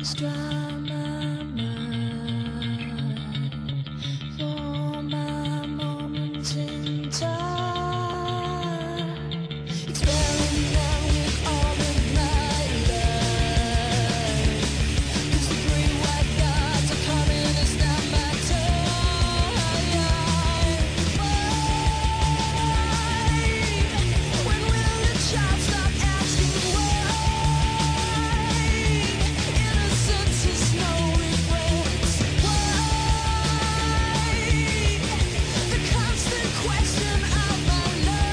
dry my mind for my moments in time. Experiment with all of my life, 'cause the great white gods are coming, it's not my time. When will the child stop asking why? Innocence is no regrets. Why? The constant question of my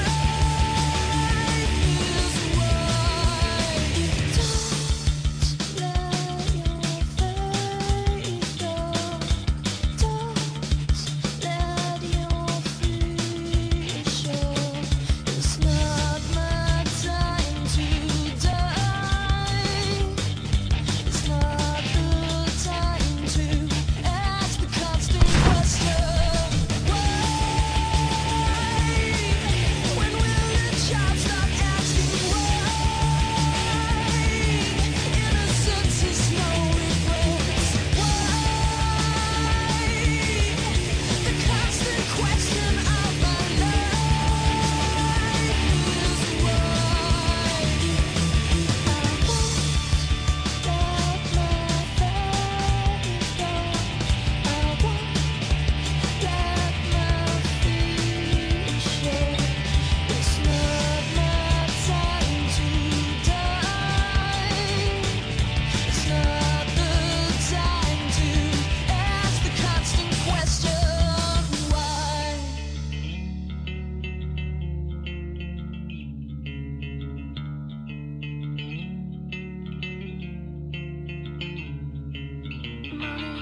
life is why. Don't let your faith go. Don't let your fear show. It's not my time to die. It's not the time to ask the constant question. Why? When will the child stop asking why? Innocence is no regrets. Why? The constant question of my life is why. I won't let my faith go. I won't let my fear show. It's not my time to die. It's not the time to ask the constant question why. Money